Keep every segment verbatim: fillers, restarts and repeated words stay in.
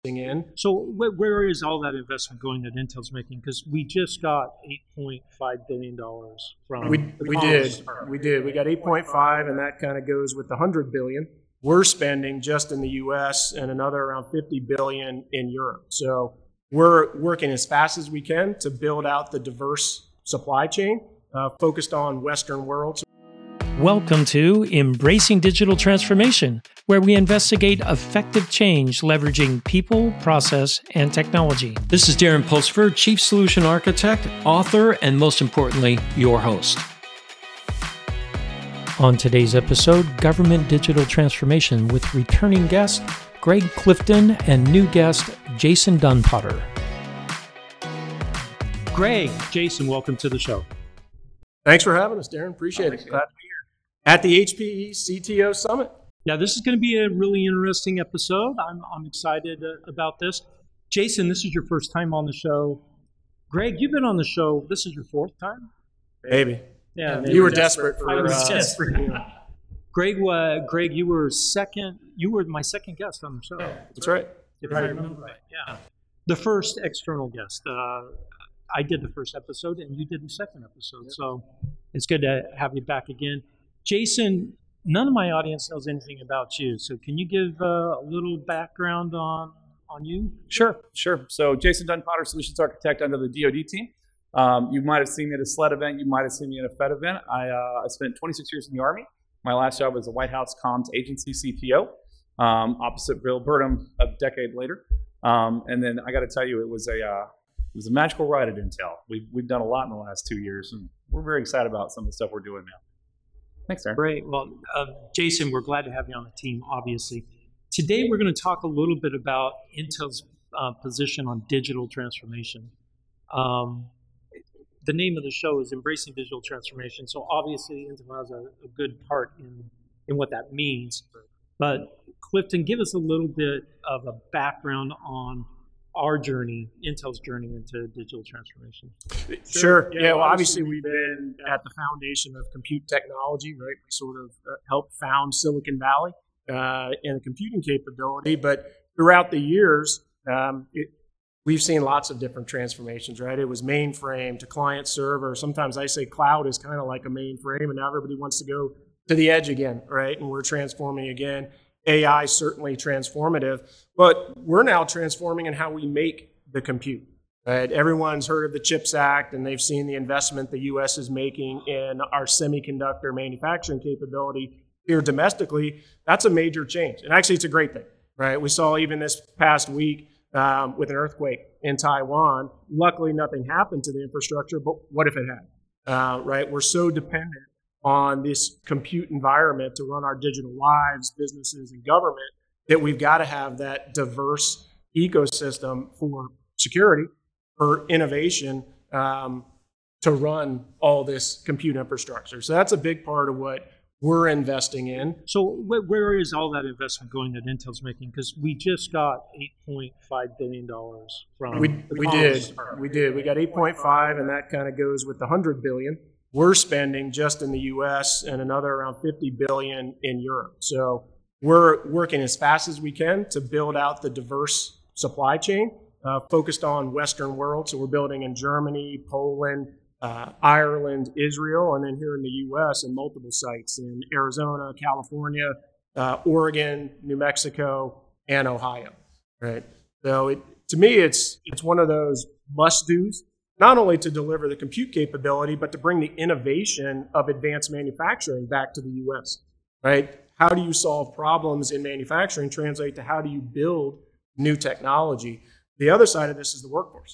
in. So wh- where is all that investment going that Intel's making? Because we just got eight point five billion dollars from We we did we did we got eight point five, and that kind of goes with the one hundred billion we're spending just in the U S and another around fifty billion in Europe. So we're working as fast as we can to build out the diverse supply chain uh, focused on Western world. Welcome to Embracing Digital Transformation, where we investigate effective change leveraging people, process, and technology. This is Darren Pulsford, Chief Solution Architect, author, and most importantly, your host. On today's episode, Government Digital Transformation with returning guest Greg Clifton and new guest Jason Dunpotter. Greg, Jason, welcome to the show. Thanks for having us, Darren. Appreciate it. Glad to be here at the H P E C T O Summit. Yeah, this is going to be a really interesting episode. I'm I'm excited uh, about this. Jason, this is your first time on the show. Greg, you've been on the show. This is your fourth time? Maybe. Yeah, you were desperate, desperate for. I was uh, desperate. Greg, uh, Greg, you were second. You were my second guest on the show. That's right. If I remember right. Yeah. The first external guest. Uh, I did the first episode, and you did the second episode. So it's good to have you back again. Jason, none of my audience knows anything about you. So can you give uh, a little background on on you? Sure, sure. So Jason Dunpotter, Solutions Architect under the D O D team. Um, you might have seen me at a SLED event. You might have seen me at a Fed event. I, uh, I spent twenty-six years in the Army. My last job was the White House Comms Agency C T O, um, opposite Bill Burnham a decade later. Um, and then I got to tell you, it was a uh, it was a magical ride at Intel. We've, we've done a lot in the last two years, and we're very excited about some of the stuff we're doing now. Thanks, Darren. Great. Well, uh, Jason, we're glad to have you on the team, obviously. Today, we're going to talk a little bit about Intel's uh, position on digital transformation. Um, the name of the show is Embracing Digital Transformation, so obviously Intel has a, a good part in, in what that means. But Clifton, give us a little bit of a background on our journey, Intel's journey into digital transformation. Sure. Yeah, well, obviously we've been at the foundation of compute technology, right? We sort of uh, helped found Silicon Valley uh, in a computing capability, but throughout the years, um, it, we've seen lots of different transformations, right? It was mainframe to client server. Sometimes I say cloud is kind of like a mainframe, and now everybody wants to go to the edge again, right? And we're transforming again. A I certainly transformative, but we're now transforming in how we make the compute. Right? Everyone's heard of the CHIPS Act, and they've seen the investment the U S is making in our semiconductor manufacturing capability here domestically. That's a major change, and actually, it's a great thing. Right? We saw even this past week um, with an earthquake in Taiwan. Luckily, nothing happened to the infrastructure, but what if it had? Uh, right? We're so dependent on this compute environment to run our digital lives, businesses, and government, that we've got to have that diverse ecosystem for security, for innovation, um, to run all this compute infrastructure. So that's a big part of what we're investing in. So wh- where is all that investment going that Intel's making? Because we just got eight point five billion dollars from... We, we did. We did. We got eight point five, and that kind of goes with the one hundred billion we're spending just in the U S and another around fifty billion in Europe. So we're working as fast as we can to build out the diverse supply chain uh, focused on Western world. So we're building in Germany, Poland, uh, Ireland, Israel, and then here in the U S in multiple sites in Arizona, California, uh, Oregon, New Mexico, and Ohio. Right. So it, to me, it's it's one of those must-dos. Not only to deliver the compute capability, but to bring the innovation of advanced manufacturing back to the U S, right? How do you solve problems in manufacturing translate to how do you build new technology? The other side of this is the workforce.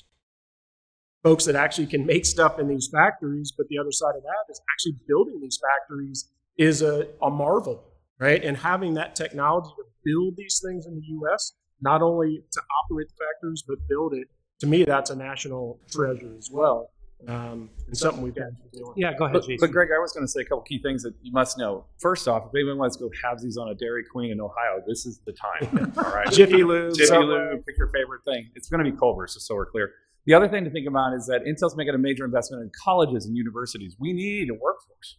Folks that actually can make stuff in these factories, but the other side of that is actually building these factories is a, a marvel, right? And having that technology to build these things in the U S, not only to operate the factories, but build it, to me, that's a national treasure as well, um, and something we've got to be doing. Yeah, go ahead, but, Jason. But Greg, I was going to say a couple key things that you must know. First off, if anyone wants to go halvesies on a Dairy Queen in Ohio, this is the time. All right, Jiffy Lube, Jiffy Subway. Lube, pick your favorite thing. It's going to be Culver's, just so we're clear. The other thing to think about is that Intel's making a major investment in colleges and universities. We need a workforce.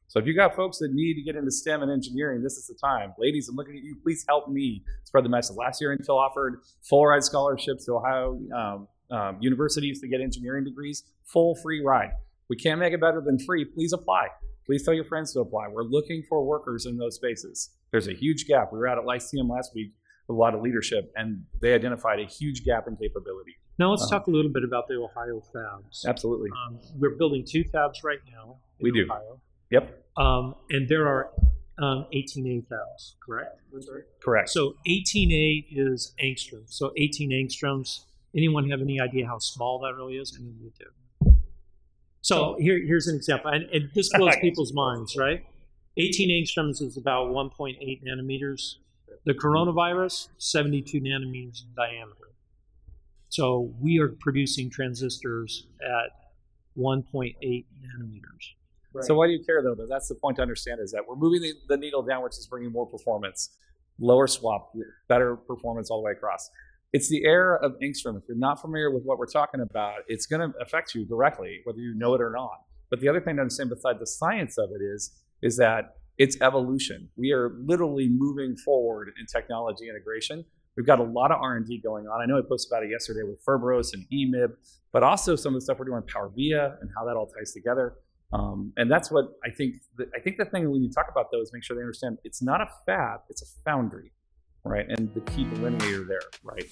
So if you got folks that need to get into STEM and engineering, this is the time. Ladies, I'm looking at you. Please help me spread the message. Last year, Intel offered full ride scholarships to Ohio um, um, universities to get engineering degrees, full free ride. We can't make it better than free. Please apply. Please tell your friends to apply. We're looking for workers in those spaces. There's a huge gap. We were out at Lyceum last week with a lot of leadership, and they identified a huge gap in capability. Now let's Um, talk a little bit about the Ohio fabs. Absolutely. Um, we're building two fabs right now in We do. Ohio. Yep. Um, and there are um, eighteen A fabs, correct? That's right. Correct. So eighteen A is angstrom. So eighteen angstroms. Anyone have any idea how small that really is? I mean, you do. So here, here's an example, and, and this blows people's minds, right? eighteen angstroms is about one point eight nanometers. The coronavirus, seventy-two nanometers in diameter. So we are producing transistors at one point eight nanometers. Right. So why do you care though? That's the point to understand, is that we're moving the, the needle down, which is bringing more performance, lower swap, better performance all the way across. It's the era of angstrom. If you're not familiar with what we're talking about, it's going to affect you directly, whether you know it or not. But the other thing to understand besides the science of it is, is that it's evolution. We are literally moving forward in technology integration. We've got a lot of R and D going on. I know I posted about it yesterday with Ferberos and E M I B, but also some of the stuff we're doing with PowerVia and how that all ties together. Um, and that's what I think. The, I think the thing when you talk about those, make sure they understand it's not a fab, it's a foundry, right? And the key delineator there, right?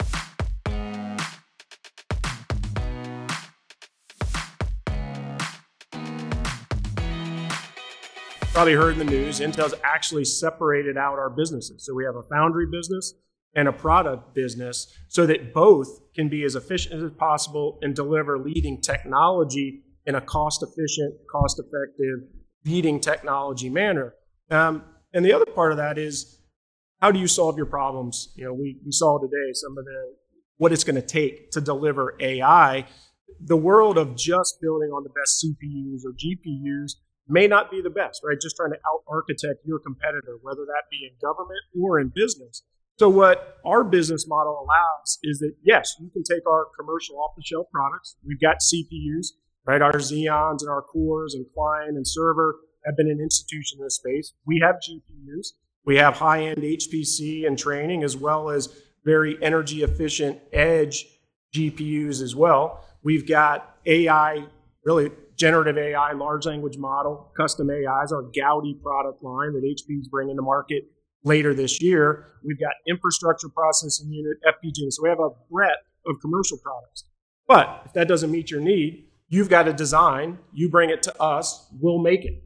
Probably heard in the news, Intel's actually separated out our businesses. So we have a foundry business and a product business so that both can be as efficient as possible and deliver leading technology in a cost-efficient, cost-effective, leading technology manner. Um, and the other part of that is, how do you solve your problems? You know, we, we saw today some of the what it's going to take to deliver A I. The world of just building on the best C P Us or G P Us may not be the best, right? Just trying to out-architect your competitor, whether that be in government or in business. So what our business model allows is that, yes, you can take our commercial off-the-shelf products. We've got C P Us, right? Our Xeons and our Cores and client and server have been an institution in this space. We have G P Us. We have high-end H P C and training, as well as very energy-efficient edge G P Us as well. We've got A I, really generative A I, large language model, custom A Is, our Gaudi product line that H P is bringing to market later this year. We've got infrastructure processing unit, F P G A. So we have a breadth of commercial products. But if that doesn't meet your need, you've got a design, you bring it to us, we'll make it.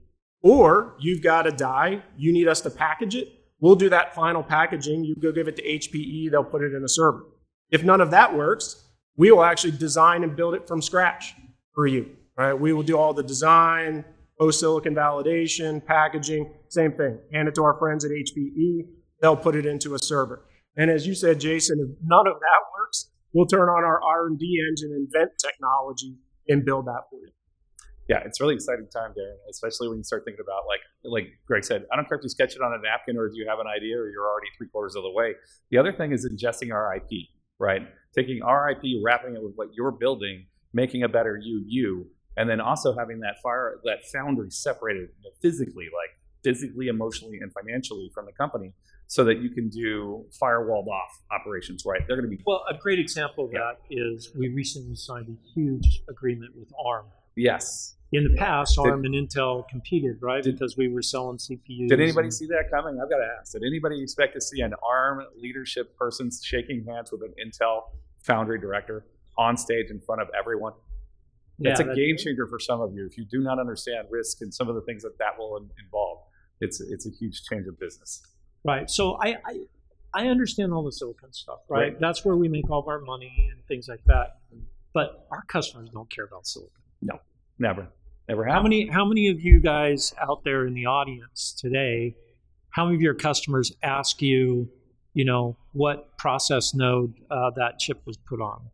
Or you've got a die, you need us to package it, we'll do that final packaging, you go give it to H P E, they'll put it in a server. If none of that works, we will actually design and build it from scratch for you. Right? We will do all the design, post-silicon validation, packaging, same thing. Hand it to our friends at H P E, they'll put it into a server. And as you said, Jason, if none of that works, we'll turn on our R and D engine, invent technology, and build that for you. Yeah, it's a really exciting time, Darren, especially when you start thinking about, like like Greg said, I don't care if you sketch it on a napkin or if you have an idea or you're already three quarters of the way. The other thing is ingesting our I P, right? Taking our I P, wrapping it with what you're building, making a better you, you, and then also having that fire, that foundry separated physically, like physically, emotionally, and financially from the company, so that you can do firewalled off operations, right? They're going to be Well, a great example of Yeah. that is we recently signed a huge agreement with ARM. yes. In the past, Did- ARM and Intel competed, right? Did- because we were selling C P Us. Did anybody and- see that coming? I've got to ask. Did anybody expect to see an ARM leadership person shaking hands with an Intel foundry director on stage in front of everyone? Yeah, It's a that- game changer for some of you. If you do not understand risk and some of the things that that will in- involve, it's it's a huge change of business. Right. So I, I I understand all the silicon stuff, right? Right. That's where we make all of our money and things like that. But our customers don't care about silicon. Never, never How have. many how many of you guys out there in the audience today, how many of your customers ask you, you know, what process node uh, that chip was put on?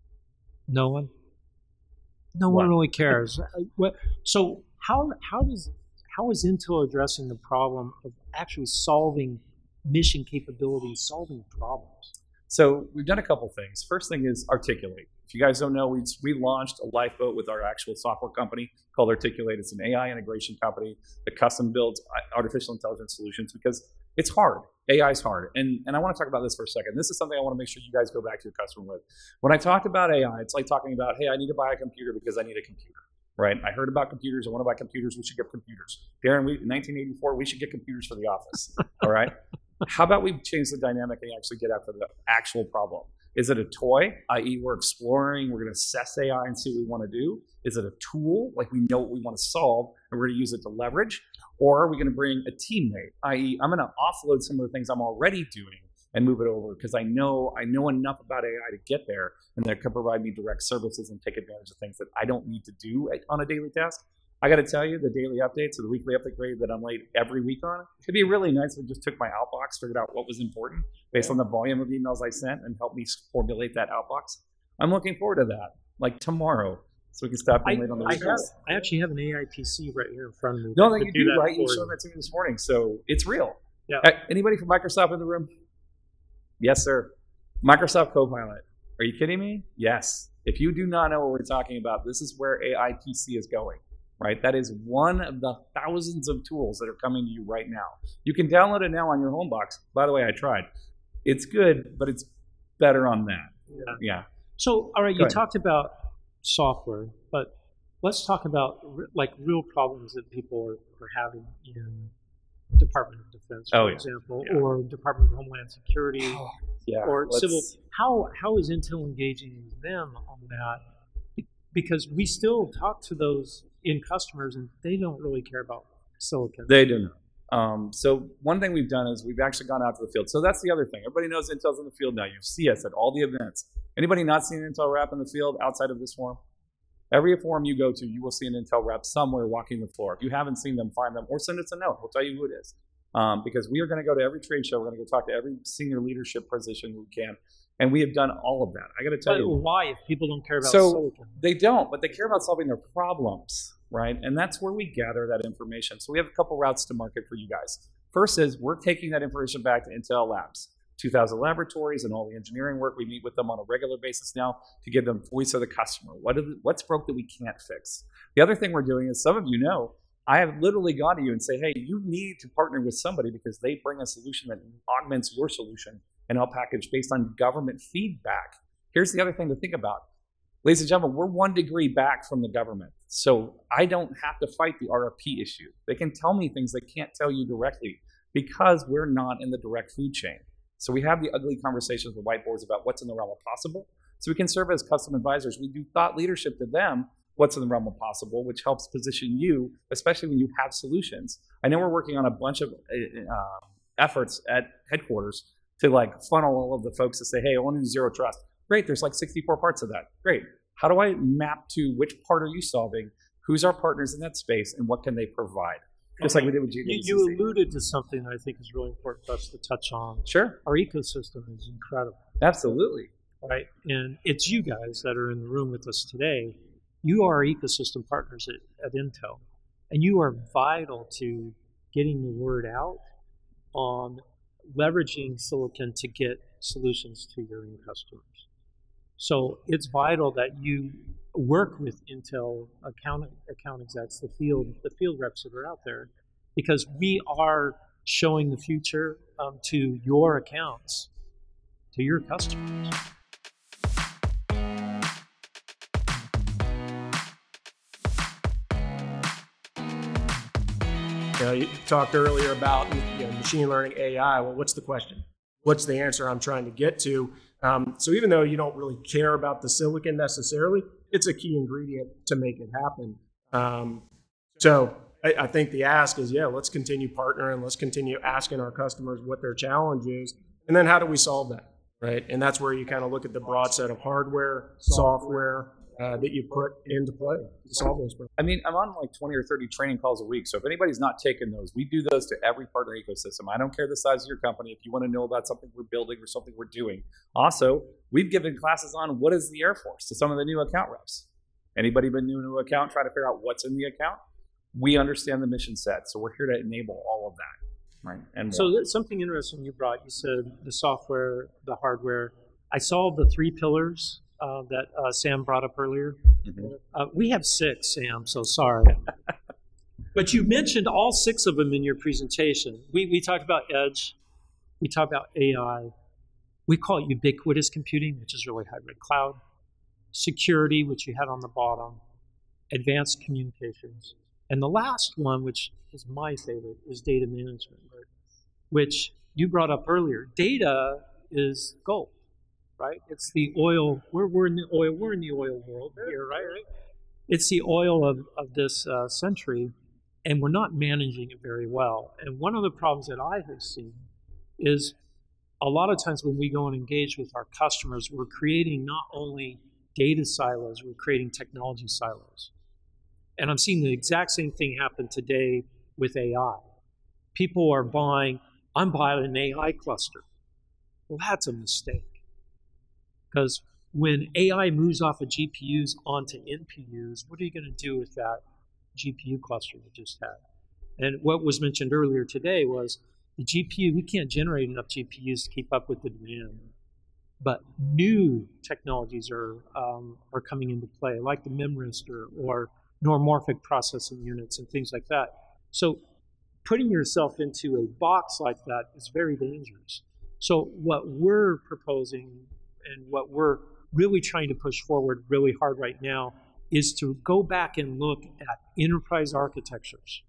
No one? No one What? really cares. Uh, what, so how how does how is Intel addressing the problem of actually solving mission capabilities, solving problems? So we've done a couple things. First thing is Articulate. If you guys don't know, we, we launched a lifeboat with our actual software company called Articulate. It's an A I integration company that custom builds artificial intelligence solutions because it's hard. A I is hard. And, and I want to talk about this for a second. This is something I want to make sure you guys go back to your customer with. When I talked about A I, it's like talking about, hey, I need to buy a computer because I need a computer, right? I heard about computers. I want to buy computers. We should get computers. Darren, we, in nineteen eighty-four, we should get computers for the office, all right? How about we change the dynamic and actually get after the actual problem? Is it a toy, that is we're exploring, we're going to assess A I and see what we want to do? Is it a tool, like we know what we want to solve and we're going to use it to leverage? Or are we going to bring a teammate, that is I'm going to offload some of the things I'm already doing and move it over because I know I know enough about A I to get there and that can provide me direct services and take advantage of things that I don't need to do on a daily task. I got to tell you, the daily updates or the weekly update grade that I'm late every week on, it'd be really nice if we just took my outbox, figured out what was important based on the volume of emails I sent and helped me formulate that outbox. I'm looking forward to that, like tomorrow, so we can stop being I, late on the I, have, weekends. I actually have an A I P C right here in front of me. No, no, to you do do, that right? You for showed that to me this morning, so it's real. Yeah. Uh, Anybody from Microsoft in the room? Yes, sir. Microsoft Copilot. Are you kidding me? Yes. If you do not know what we're talking about, this is where A I P C is going. Right? That is one of the thousands of tools that are coming to you right now. You can download it now on your home box. By the way, I tried. It's good, but it's better on that. Yeah. Yeah. So, all right, Go you ahead. talked about software, but let's talk about re- like real problems that people are, are having in Department of Defense, for Oh, yeah. example, Yeah. or Department of Homeland Security, Yeah. or let's- civil. How how is Intel engaging them on that? Be- Because we still talk to those in customers, and they don't really care about silicon. They do not. Um, so one thing we've done is we've actually gone out to the field. So that's the other thing. Everybody knows Intel's in the field now. You see us at all the events. Anybody not seeing an Intel rep in the field outside of this forum? Every forum you go to, you will see an Intel rep somewhere walking the floor. If you haven't seen them, find them or send us a note. We'll tell you who it is. Um, because we are going to go to every trade show. We're going to go talk to every senior leadership position we can. And we have done all of that. I got to tell But you. why, if people don't care about So silicon? they don't, but they care about solving their problems, right? And that's where we gather that information. So we have a couple routes to market for you guys. First is we're taking that information back to Intel Labs, two thousand laboratories and all the engineering work. We meet with them on a regular basis now to give them voice of the customer. What is, what's broke that we can't fix? The other thing we're doing is some of you know, I have literally gone to you and say, hey, you need to partner with somebody because they bring a solution that augments your solution and I'll package based on government feedback. Here's the other thing to think about. Ladies and gentlemen, we're one degree back from the government. So I don't have to fight the R F P issue. They can tell me things they can't tell you directly because we're not in the direct food chain. So we have the ugly conversations with whiteboards about what's in the realm of possible. So we can serve as custom advisors. We do thought leadership to them, what's in the realm of possible, which helps position you, especially when you have solutions. I know we're working on a bunch of uh, efforts at headquarters to like funnel all of the folks to say, hey, I want to do zero trust. Great, there's like sixty-four parts of that. Great. How do I map to which part are you solving? Who's our partners in that space and what can they provide? Just like we did with G D C C. You, you alluded to something that I think is really important for us to touch on. Sure. Our ecosystem is incredible, Absolutely. right? And it's you guys that are in the room with us today. You are our ecosystem partners at, at Intel, and you are vital to getting the word out on leveraging silicon to get solutions to your end customers. So it's vital that you work with Intel account account execs, the field the field reps that are out there, because we are showing the future um, to your accounts, to your customers. You know, you talked earlier about you know, machine learning, A I. Well, what's the question? What's the answer I'm trying to get to? Um, so even though you don't really care about the silicon necessarily, it's a key ingredient to make it happen. Um, so I, I think the ask is, yeah, let's continue partnering. Let's continue asking our customers what their challenge is. And then how do we solve that, right? And that's where you kind of look at the broad set of hardware, software, Uh, that you put into play to solve those problems. I mean, I'm on like twenty or thirty training calls a week. So if anybody's not taking those, we do those to every partner ecosystem. I don't care the size of your company. If you want to know about something we're building or something we're doing. Also, we've given classes on what is the Air Force to some of the new account reps. Anybody been new to an account, trying to figure out what's in the account? We understand the mission set. So we're here to enable all of that. Right. And So that's something interesting you brought. You said the software, the hardware. I saw the three pillars uh, that uh, Sam brought up earlier. Mm-hmm. Uh, we have six, Sam, so sorry. But you mentioned all six of them in your presentation. We, we talked about edge. We talked about A I. We call it ubiquitous computing, which is really hybrid cloud. Security, which you had on the bottom. Advanced communications. And the last one, which is my favorite, is data management, which you brought up earlier. Data is gold, right? It's the oil. We're, we're in the oil. We're in the oil world here, right? It's the oil of, of this uh, century, and we're not managing it very well. And one of the problems that I have seen is a lot of times when we go and engage with our customers, we're creating not only data silos, we're creating technology silos. And I'm seeing the exact same thing happen today with A I. People are buying, I'm buying an A I cluster. Well, that's a mistake. Because when A I moves off of G P Us onto N P Us, what are you going to do with that G P U cluster you just had? And what was mentioned earlier today was the G P U, we can't generate enough G P Us to keep up with the demand. But new technologies are um, are coming into play, like the Memristor or neuromorphic processing units and things like that. So putting yourself into a box like that is very dangerous. So what we're proposing and what we're really trying to push forward really hard right now is to go back and look at enterprise architectures.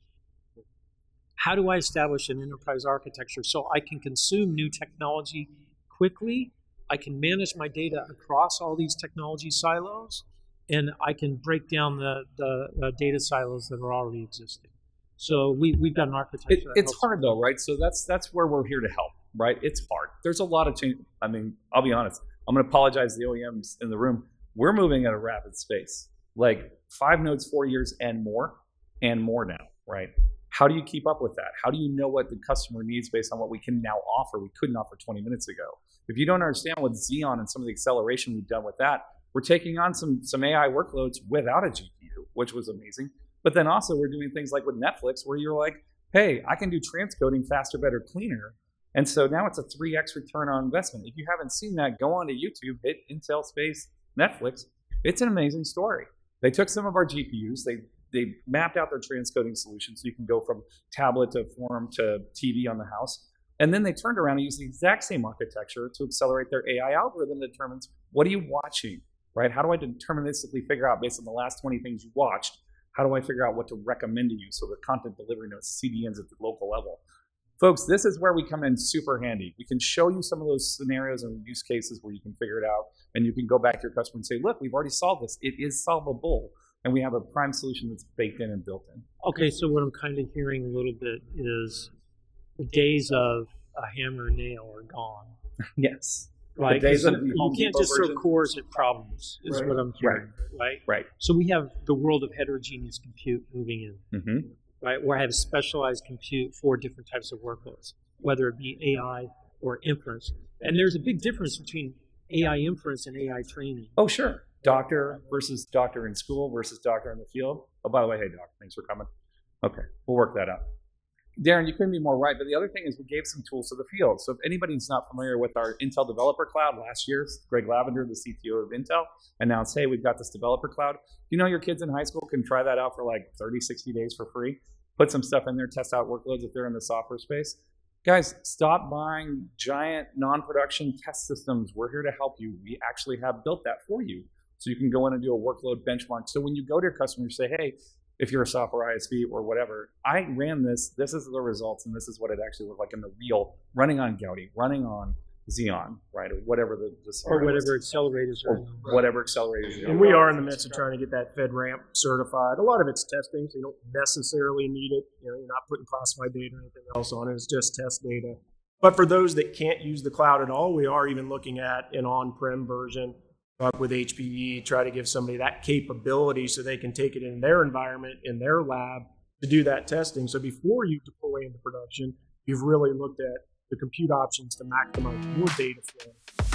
How do I establish an enterprise architecture so I can consume new technology quickly? I can manage my data across all these technology silos, and I can break down the, the, the data silos that are already existing. So we, we've got an architecture. It, it's hard though, right? So that's that's where we're here to help, right? It's hard. There's a lot of change. I mean, I'll be honest. I'm going to apologize to the O E Ms in the room. We're moving at a rapid pace, like five nodes, four years and more, and more now, right? How do you keep up with that? How do you know what the customer needs based on what we can now offer? We couldn't offer twenty minutes ago. If you don't understand what Xeon and some of the acceleration we've done with that, we're taking on some, some A I workloads without a G P U, which was amazing. But then also we're doing things like with Netflix where you're like, hey, I can do transcoding faster, better, cleaner. And so now it's a three X return on investment. If you haven't seen that, go on to YouTube, hit Intel Space Netflix. It's an amazing story. They took some of our G P Us, they they mapped out their transcoding solution so you can go from tablet to form to T V on the house. And then they turned around and used the exact same architecture to accelerate their A I algorithm that determines what are you watching, right? How do I deterministically figure out based on the last twenty things you watched, how do I figure out what to recommend to you? So the content delivery notes, C D Ns at the local level. Folks, this is where we come in super handy. We can show you some of those scenarios and use cases where you can figure it out, and you can go back to your customer and say, look, we've already solved this. It is solvable, and we have a prime solution that's baked in and built in. Okay, so what I'm kind of hearing a little bit is the days of a hammer and nail are gone. Yes. Right? The days of the you Home can't Depot just throw version. cores at problems, is Right. what I'm hearing, right. Right. So we have the world of heterogeneous compute moving in. Mm-hmm. Right, where I have specialized compute for different types of workloads, whether it be A I or inference. And there's a big difference between A I inference and A I training. Oh, sure. Doctor versus doctor in school versus doctor in the field. Oh, by the way, hey, doc, thanks for coming. Okay, we'll work that out. Darren, you couldn't be more right. But the other thing is we gave some tools to the field. So if anybody's not familiar with our Intel Developer Cloud, last year, Greg Lavender, the C T O of Intel, announced, hey, we've got this Developer Cloud. You know your kids in high school can try that out for like thirty, sixty days for free. Put some stuff in there, test out workloads if they're in the software space. Guys, stop buying giant non-production test systems. We're here to help you. We actually have built that for you. So you can go in and do a workload benchmark. So when you go to your customer, you say, hey, if you're a software I S V or whatever, I ran this, this is the results, and this is what it actually looked like in the real, running on Gaudi, running on Xeon, right, or whatever the, the Or whatever accelerators are. or whatever accelerators. And we are in the midst of trying to get that FedRAMP certified. A lot of it's testing, so you don't necessarily need it. You know, you're not putting classified data or anything else on it. It's just test data. But for those that can't use the cloud at all, we are even looking at an on-prem version up with H P E, try to give somebody that capability so they can take it in their environment, in their lab, to do that testing. So before you deploy into production, you've really looked at the compute options to maximize your data flow.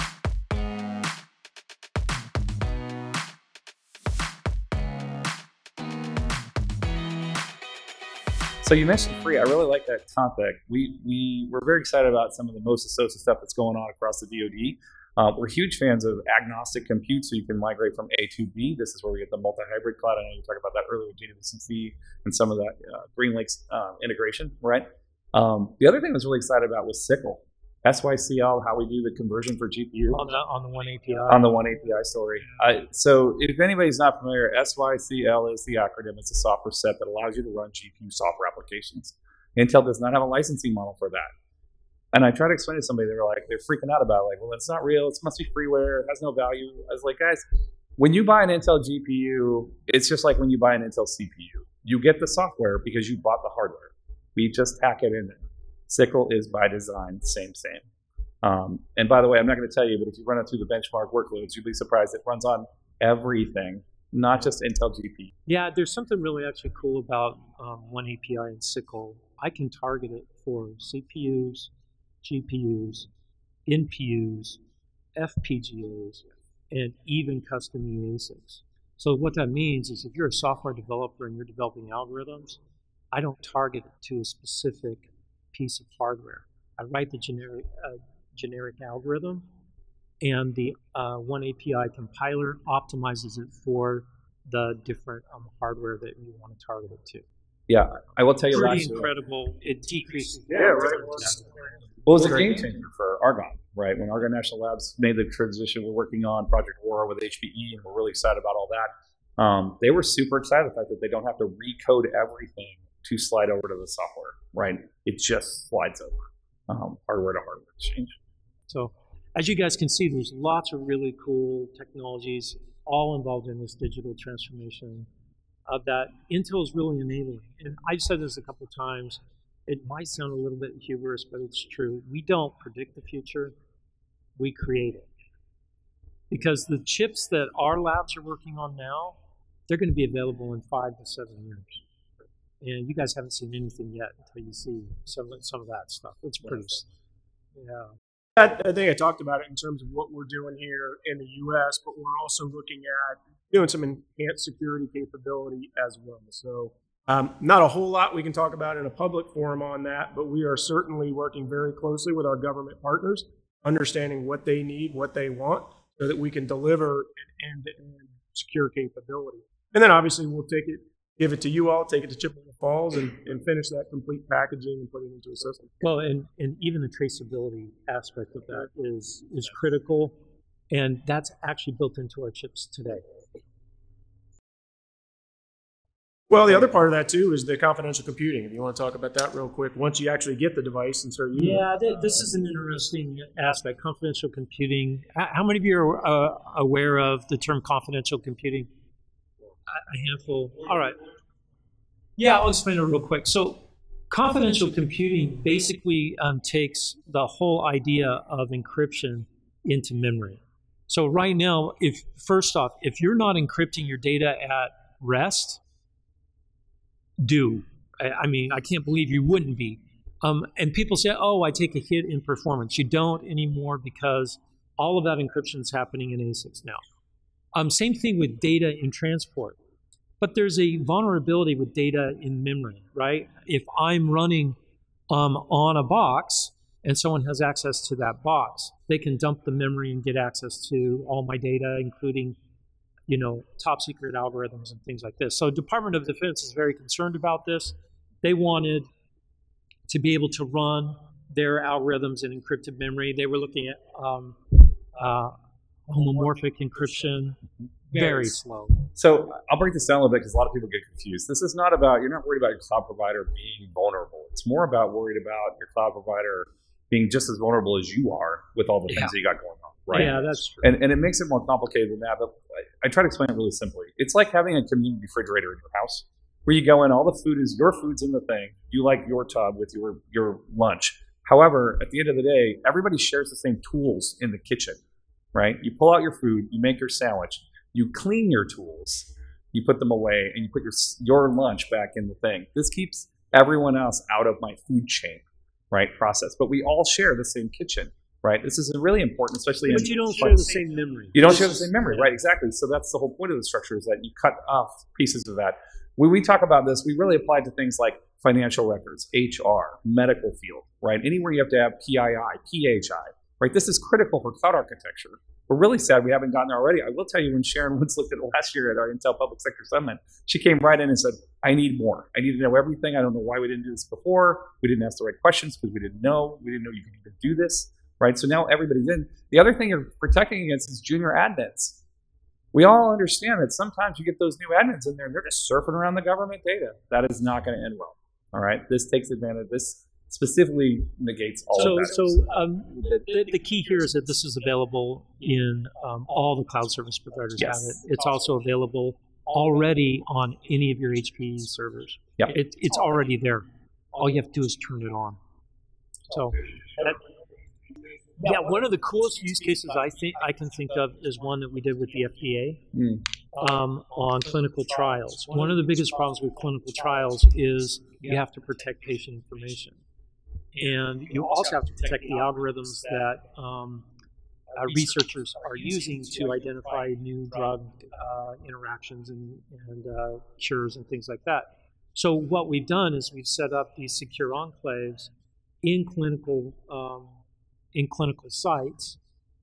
So you mentioned free. I really like that topic. We we we're very excited about some of the most associated stuff that's going on across the D O D. Uh, we're huge fans of agnostic compute, so you can migrate from A to B. This is where we get the multi-hybrid cloud. I know you talked about that earlier, G W C and some of that uh, GreenLake's uh, integration, right? Um, the other thing I was really excited about was Sickle. S Y C L, how we do the conversion for G P U. On the, on the one A P I. On the one A P I story. Uh, so if anybody's not familiar, S Y C L is the acronym. It's a software set that allows you to run G P U software applications. Intel does not have a licensing model for that. And I tried to explain to somebody, they were like, they're freaking out about it. Like, well, it's not real. It must be freeware. It has no value. I was like, guys, when you buy an Intel G P U, it's just like when you buy an Intel C P U. You get the software because you bought the hardware. We just tack it in there. Sickle is by design, same, same. Um, and by the way, I'm not going to tell you, but if you run it through the benchmark workloads, you'll be surprised it runs on everything, not just Intel G P U. Yeah, there's something really actually cool about um, one A P I and Sickle. I can target it for C P Us, G P Us, N P Us, F P G As, and even custom E A S I Cs. So what that means is if you're a software developer and you're developing algorithms, I don't target it to a specific piece of hardware. I write the generic uh, generic algorithm, and the uh, one A P I compiler optimizes it for the different um, hardware that you want to target it to. Yeah, I will tell you Pretty last incredible. It decreases. Yeah, right. Well, it was a game changer for Argonne, right? When Argonne National Labs made the transition, we're working on Project Aurora with H P E, and we're really excited about all that. Um, they were super excited about the fact that they don't have to recode everything to slide over to the software, right? It just slides over, um, hardware to hardware exchange. So, as you guys can see, there's lots of really cool technologies all involved in this digital transformation uh, that Intel is really enabling. And I've said this a couple of times. It might sound a little bit hubris, but it's true. We don't predict the future. We create it. Because the chips that our labs are working on now, they're going to be available in five to seven years. And you guys haven't seen anything yet until you see some of, some of that stuff. It's pretty, yeah. I think I talked about it in terms of what we're doing here in the U S, but we're also looking at doing some enhanced security capability as well. So um, not a whole lot we can talk about in a public forum on that, but we are certainly working very closely with our government partners, understanding what they need, what they want, so that we can deliver an end-to-end secure capability. And then obviously we'll take it, give it to you all, take it to Chippewa Falls, and, and finish that complete packaging and put it into a system. Well, and, and even the traceability aspect of that is is critical, and that's actually built into our chips today. Well, the other part of that too is the confidential computing. If you want to talk about that real quick, once you actually get the device and start using yeah, it. Yeah, this is an interesting aspect, confidential computing. How many of you are uh, aware of the term confidential computing? A handful. All right. Yeah, I'll explain it real quick. So confidential computing basically um, takes the whole idea of encryption into memory. So right now, if first off, if you're not encrypting your data at rest, do. I, I mean, I can't believe you wouldn't be. Um, and people say, oh, I take a hit in performance. You don't anymore because all of that encryption is happening in A SICs now. Um, same thing with data in transport. But there's a vulnerability with data in memory, right? If I'm running um, on a box and someone has access to that box, they can dump the memory and get access to all my data, including, you know, top secret algorithms and things like this. So Department of Defense is very concerned about this. They wanted to be able to run their algorithms in encrypted memory. They were looking at um, uh, homomorphic encryption. Very slow. So I'll break this down a little bit because a lot of people get confused. This is not about, you're not worried about your cloud provider being vulnerable. It's more about worried about your cloud provider being just as vulnerable as you are with all the things yeah. that you got going on, right? Yeah, that's true. And, and it makes it more complicated than that, but I, I try to explain it really simply. It's like having a community refrigerator in your house where you go in, all the food is, your food's in the thing, you like your tub with your, your lunch. However, at the end of the day, everybody shares the same tools in the kitchen, right? You pull out your food, you make your sandwich, you clean your tools, you put them away, and you put your your lunch back in the thing. This keeps everyone else out of my food chain, right, process. But we all share the same kitchen, right? This is really important, especially but in... But you don't share the same memory. You don't share the same memory, right, exactly. So that's the whole point of the structure, is that you cut off pieces of that. When we talk about this, we really apply to things like financial records, H R, medical field, right? Anywhere you have to have P I I, P H I, right? This is critical for cloud architecture. We're really sad we haven't gotten there already. I will tell you, when Sharon Woods looked at it last year at our Intel Public Sector Summit, she came right in and said, I need more. I need to know everything. I don't know why we didn't do this before. We didn't ask the right questions because we didn't know. We didn't know you could even do this, right? So now everybody's in. The other thing you're protecting against is junior admins. We all understand that sometimes you get those new admins in there and they're just surfing around the government data. That is not going to end well. All right. This takes advantage. This specifically negates all so, of that. So um, the, the key here is that this is available in um, all the cloud service providers Yes. have it. It's also available already on any of your H P E servers. Yep. It, it's already there. All you have to do is turn it on. So, that, yeah, one of the coolest use cases I think I can think of is one that we did with the F D A Mm. um, on clinical trials. One of the biggest problems with clinical trials is you have to protect patient information. And you also have to protect the algorithms that um, uh, researchers are using to identify new drug uh, interactions and, and uh, cures and things like that. So what we've done is we've set up these secure enclaves in clinical um, in clinical sites,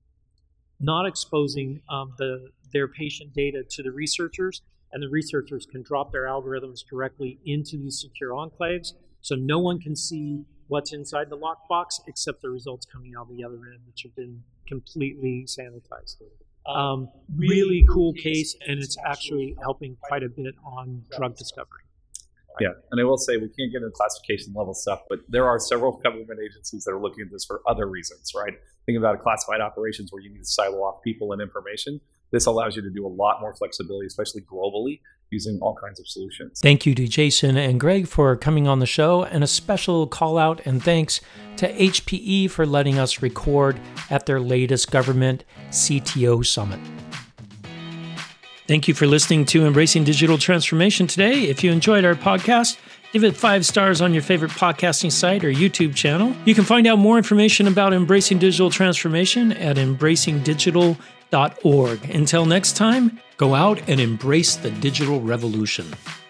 not exposing um, the their patient data to the researchers, and the researchers can drop their algorithms directly into these secure enclaves, so no one can see what's inside the lockbox except the results coming out the other end, which have been completely sanitized. Um, really cool case, and it's actually helping quite a bit on drug discovery. Yeah, and I will say we can't get into classification level stuff, but there are several government agencies that are looking at this for other reasons, right? Think about classified operations where you need to silo off people and information. This allows you to do a lot more flexibility, especially globally, using all kinds of solutions. Thank you to Jason and Greg for coming on the show, and a special call out and thanks to H P E for letting us record at their latest government C T O summit. Thank you for listening to Embracing Digital Transformation today. If you enjoyed our podcast, give it five stars on your favorite podcasting site or YouTube channel. You can find out more information about Embracing Digital Transformation at embracing digital dot org. Until next time, go out and embrace the digital revolution.